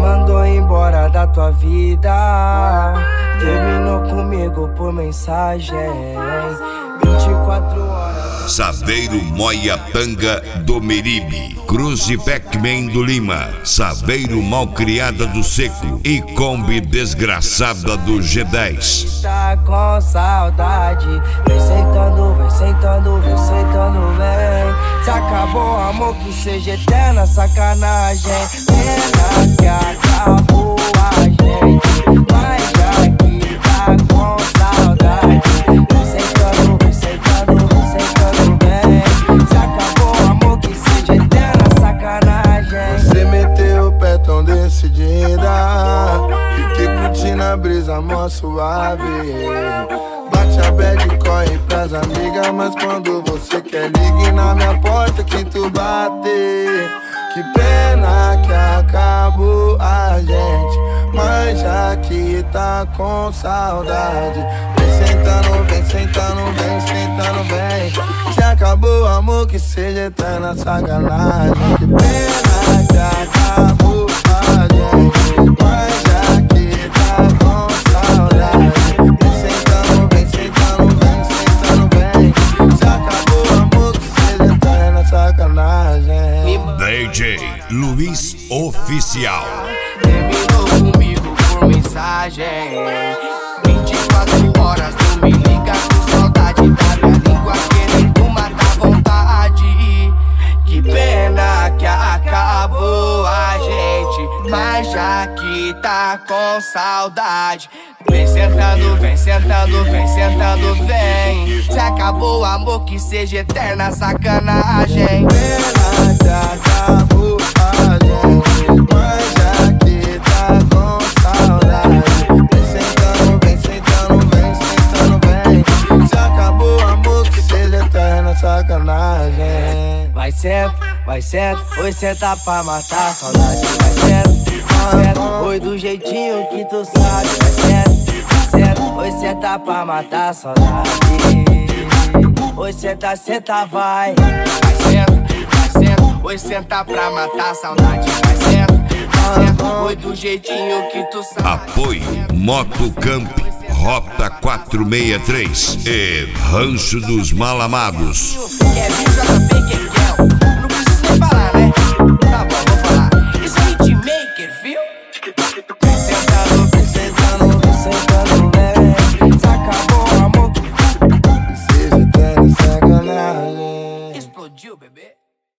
mandou embora da tua vida, terminou comigo por mensagem. 24 horas. Saveiro Moiapanga do Meribe, Cruze Pac-Man do Lima, Saveiro Malcriada do Seco e Kombi Desgraçada do G10. Tá com saudade, vem sentando, vem sentando, vem sentando, vem. Se acabou o amor, que seja eterna sacanagem. Pena que acabou a gente, mas já que tá com saudade, vem sentando, vem sentando, vem sentando, vem. Se acabou o amor, que seja eterna sacanagem. Você meteu o pé tão decidida, fiquei curtindo a brisa mó suave. Bate a bad e corre pras amigas, mas quando você quer, ligue na minha porta que tu bate. Que pena que acabou a gente, mas já que tá com saudade, vem sentando, vem sentando, vem sentando, vem. Se acabou o amor, que seja eterna sacanagem. Que pena que acabou a gente, mas já que tá com saudade, vem sentando, vem sentando, vem sentando, vem. Se acabou o amor, que seja eterna sacanagem. DJ Luiz Oficial. Terminou comigo por mensagem. 24 horas, não me liga com saudade da minha língua, querendo matar vontade. Que pena que acabou a gente, mas já que tá com saudade, vem sentando, vem sentando, vem sentando, vem. Se acabou o amor, que seja eterna sacanagem. Pena que acabou a gente, mas já que tá com saudade, vem sentando, vem sentando, vem sentando, vem. Se acabou o amor, que seja eterna sacanagem. Vai senta, oi senta pra matar a saudade. Vai senta, oi do jeitinho que tu sabe. Vai senta, oi senta pra matar a saudade. Oi senta, senta, vai. Vai senta, oi senta pra matar a saudade. Vai senta, oi do jeitinho que tu sabe. Apoio Motocamp Rota 463 e Rancho dos Malamados. Quer vir JP,